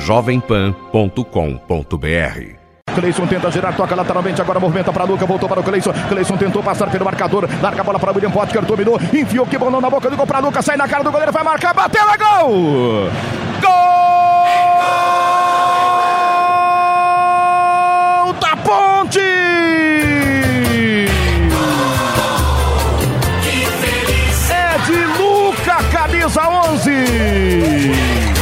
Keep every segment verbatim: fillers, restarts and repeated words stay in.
jovem pan ponto com ponto br. Cleison tenta girar, toca lateralmente, agora movimenta para Luca, voltou para o Cleison. Cleison tentou passar pelo marcador, larga a bola para William Potker, dominou, enfiou que bolão na boca do gol para Luca, sai na cara do goleiro, vai marcar, bateu, é gol! Gol da Ponte! É de Luca, camisa onze!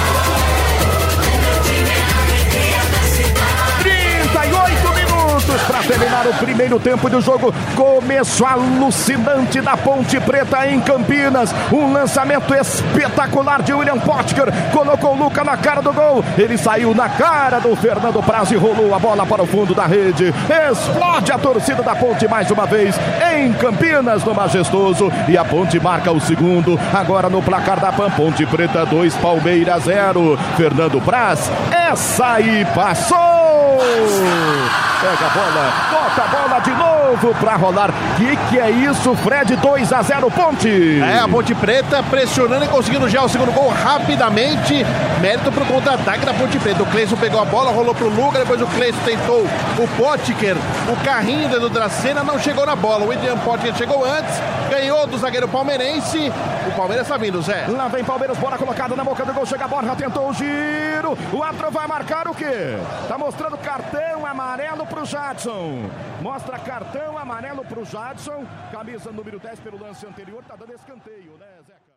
Para terminar o primeiro tempo do jogo, começo alucinante da Ponte Preta em Campinas, um lançamento espetacular de William Potker, colocou o Luca na cara do gol, ele saiu na cara do Fernando Praz e rolou a bola para o fundo da rede, explode a torcida da Ponte mais uma vez em Campinas, no Majestoso, e a Ponte marca o segundo, agora no placar da Pan, Ponte Preta dois, Palmeiras zero, Fernando Praz, essa aí passou! Pega a bola, bota a bola de novo pra rolar. Que que é isso, Fred? dois a zero Ponte. É, a Ponte Preta pressionando e conseguindo já o segundo gol rapidamente. Mérito pro contra-ataque da Ponte Preta. O Cleison pegou a bola, rolou pro Luca, depois o Cleison tentou o Potker. O carrinho do Dracena não chegou na bola. O William Potker chegou antes, ganhou do zagueiro palmeirense. O Palmeiras tá vindo, Zé. Lá vem Palmeiras, bola colocada na boca do gol, chega a Borja, tentou o giro. O árbitro vai marcar o quê? Tá mostrando cartão amarelo pro Jadson. Mostra cartão amarelo pro Jadson. Camisa número dez pelo lance anterior, tá dando escanteio, né, Zeca?